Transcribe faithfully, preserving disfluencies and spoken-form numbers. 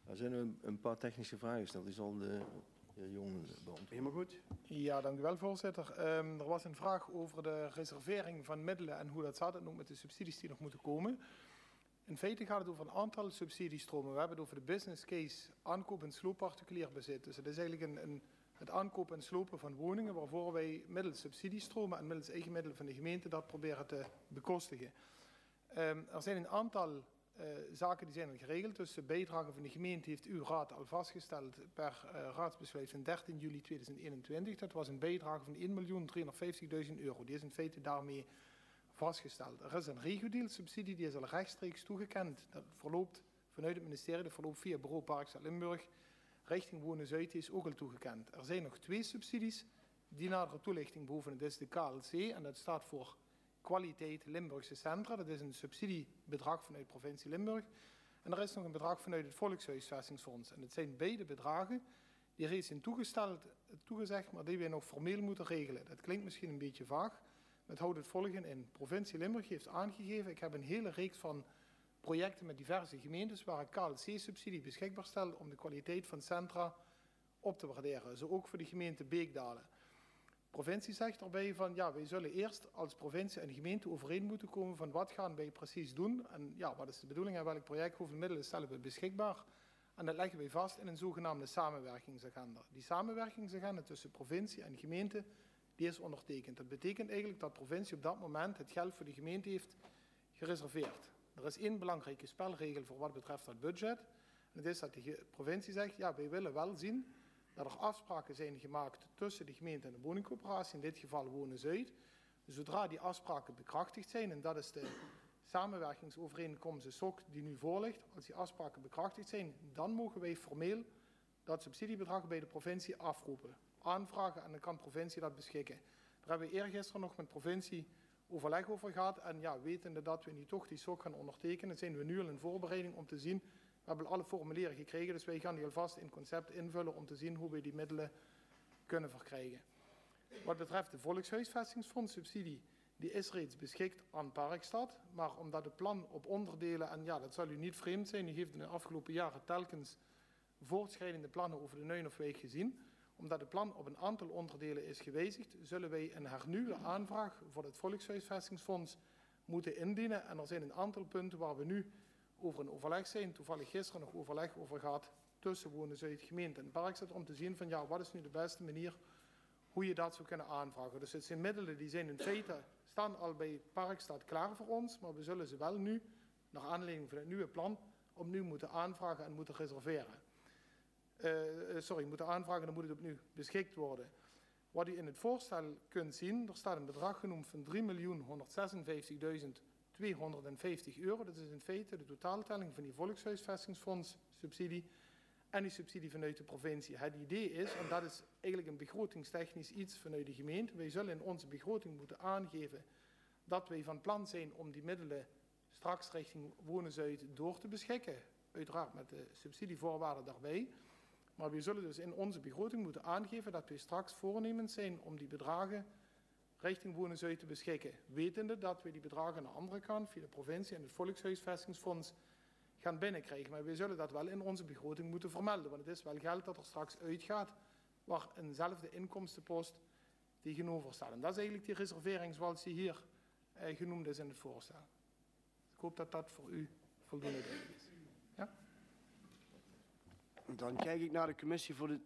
Er zijn een, een paar technische vragen gesteld. Die zal de heer Jong beantwoorden. Helemaal goed. Ja, dank u wel, voorzitter. Um, er was een vraag over de reservering van middelen en hoe dat zat en ook met de subsidies die nog moeten komen. In feite gaat het over een aantal subsidiestromen. We hebben het over de business case aankoop en sloop particulier bezit. Dus het is eigenlijk een, een, het aankopen en slopen van woningen waarvoor wij middels subsidiestromen en middels eigen middelen van de gemeente dat proberen te bekostigen. Um, er zijn een aantal uh, zaken die zijn al geregeld. Dus de bijdrage van de gemeente heeft uw raad al vastgesteld per uh, raadsbesluit van dertien juli tweeduizend eenentwintig. Dat was een bijdrage van één miljoen driehonderdvijftigduizend euro. Die is in feite daarmee vastgesteld. Er is een regio-deal subsidie, die is al rechtstreeks toegekend. Dat verloopt vanuit het ministerie, dat verloopt via bureau Parkstad Limburg. Richting Wonen Zuid is ook al toegekend. Er zijn nog twee subsidies die nadere toelichting behoeven. Dat is de K L C en dat staat voor Kwaliteit Limburgse Centra. Dat is een subsidiebedrag vanuit de provincie Limburg. En er is nog een bedrag vanuit het Volkshuisvestingsfonds. En het zijn beide bedragen die reeds zijn toegesteld, toegezegd, maar die wij nog formeel moeten regelen. Dat klinkt misschien een beetje vaag. Het houdt het volgende in. Provincie Limburg heeft aangegeven, ik heb een hele reeks van projecten met diverse gemeentes waar ik K L C-subsidie beschikbaar stel om de kwaliteit van centra op te waarderen. Zo ook voor de gemeente Beekdalen. De provincie zegt daarbij van, ja, wij zullen eerst als provincie en de gemeente overeen moeten komen van wat gaan wij precies doen. En ja, wat is de bedoeling en welk project, hoeveel middelen stellen we beschikbaar. En dat leggen wij vast in een zogenaamde samenwerkingsagenda. Die samenwerkingsagenda tussen provincie en gemeente, die is ondertekend. Dat betekent eigenlijk dat de provincie op dat moment het geld voor de gemeente heeft gereserveerd. Er is één belangrijke spelregel voor wat betreft dat budget. En dat is dat de provincie zegt, ja, wij willen wel zien dat er afspraken zijn gemaakt tussen de gemeente en de woningcoöperatie, in dit geval Wonen Zuid. Zodra die afspraken bekrachtigd zijn, en dat is de samenwerkingsovereenkomst, de S O C, die nu voorligt, als die afspraken bekrachtigd zijn, dan mogen wij formeel dat subsidiebedrag bij de provincie afroepen. Aanvragen en dan kan de provincie dat beschikken. Daar hebben we eergisteren nog met de provincie overleg over gehad. En ja, wetende dat we nu toch die S O C gaan ondertekenen, zijn we nu al in voorbereiding om te zien. We hebben alle formulieren gekregen, dus wij gaan die alvast in concept invullen om te zien hoe we die middelen kunnen verkrijgen. Wat betreft de Volkshuisvestingsfonds subsidie, die is reeds beschikt aan Parkstad. Maar omdat het plan op onderdelen, en ja, dat zal u niet vreemd zijn, u heeft in de afgelopen jaren telkens voortschrijdende plannen over de Nuinhofweg gezien. Omdat het plan op een aantal onderdelen is gewijzigd, zullen wij een hernieuwde aanvraag voor het Volkshuisvestingsfonds moeten indienen. En er zijn een aantal punten waar we nu over een overleg zijn. Toevallig gisteren nog overleg over gehad tussen Wonen Zuid, gemeente en Parkstad, om te zien van ja, wat is nu de beste manier hoe je dat zou kunnen aanvragen. Dus het zijn middelen die zijn in feite, staan al bij Parkstad klaar voor ons, maar we zullen ze wel nu, naar aanleiding van het nieuwe plan, opnieuw moeten aanvragen en moeten reserveren. Uh, sorry, moeten aanvragen, dan moet het opnieuw beschikt worden. Wat u in het voorstel kunt zien, er staat een bedrag genoemd van drie miljoen honderdzesenvijftigduizend tweehonderdvijftig euro. Dat is in feite de totaaltelling van die Volkshuisvestingsfonds subsidie en die subsidie vanuit de provincie. Het idee is, en dat is eigenlijk een begrotingstechnisch iets vanuit de gemeente, wij zullen in onze begroting moeten aangeven dat wij van plan zijn om die middelen straks richting Wonen Zuid door te beschikken. Uiteraard met de subsidievoorwaarden daarbij. Maar we zullen dus in onze begroting moeten aangeven dat we straks voornemens zijn om die bedragen richting Wonen Zuid te beschikken. Wetende dat we die bedragen aan de andere kant via de provincie en het Volkshuisvestingsfonds gaan binnenkrijgen. Maar we zullen dat wel in onze begroting moeten vermelden. Want het is wel geld dat er straks uitgaat waar eenzelfde inkomstenpost tegenover staat. En dat is eigenlijk die reservering zoals die hier eh, genoemd is in het voorstel. Ik hoop dat dat voor u voldoende duidelijk is. Ja? Dan kijk ik naar de commissie voor de